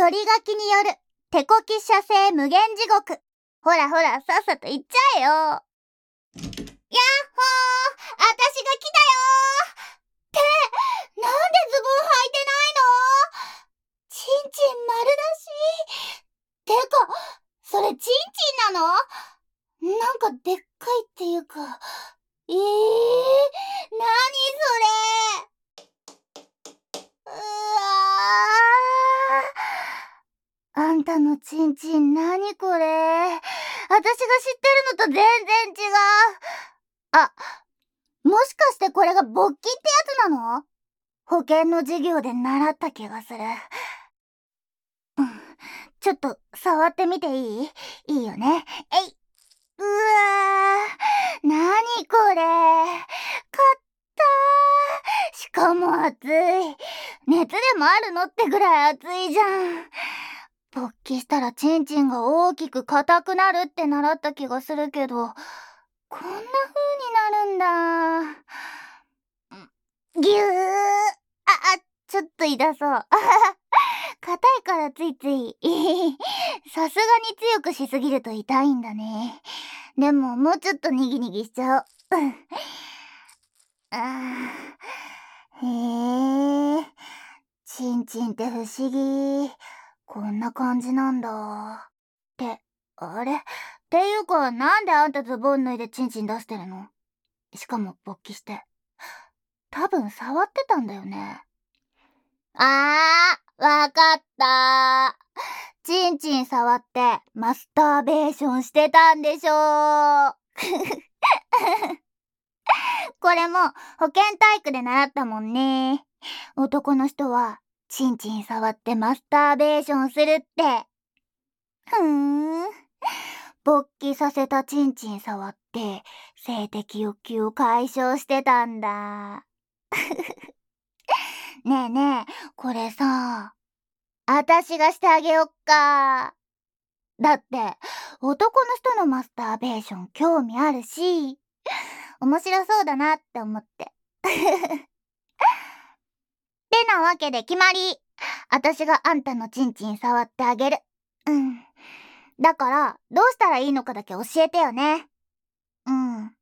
鳥垣による手こき射精無限地獄。ほらほら、さっさと行っちゃえよ。やっほー、あたしが来たよー。ってなんでズボン履いてないの？チンチン丸だし。てか、それチンチンなの？なんかでっかいっていうか、なにそれ。うわー。あんたのチンチンなにこれ。私が知ってるのと全然違う。あ、もしかしてこれが勃起ってやつなの？保険の授業で習った気がする。ちょっと触ってみていい？いいよね。えい。うわー、なにこれ。かったー。しかも熱い。熱でもあるのってぐらい熱いじゃん。勃起したらチンチンが大きく硬くなるって習った気がするけど、こんな風になるんだ。ぎゅー。ちょっと痛そう。硬いからついつい。さすがに強くしすぎると痛いんだね。でももうちょっとにぎにぎしちゃおう。へえ、チンチンって不思議。こんな感じなんだ。あれっていうか、なんであんたズボン脱いでチンチン出してるの？しかも勃起して。多分触ってたんだよね。わかった。チンチン触ってマスターベーションしてたんでしょ。これも保健体育で習ったもんね。男の人はチンチン触ってマスターベーションするって。勃起させたチンチン触って性的欲求を解消してたんだ。ねえねえ、これさ、あたしがしてあげよっか。だって、男の人のマスターベーション興味あるし、面白そうだなって思って。ってなわけで決まり。あたしがあんたのチンチン触ってあげる。だから、どうしたらいいのかだけ教えてよね。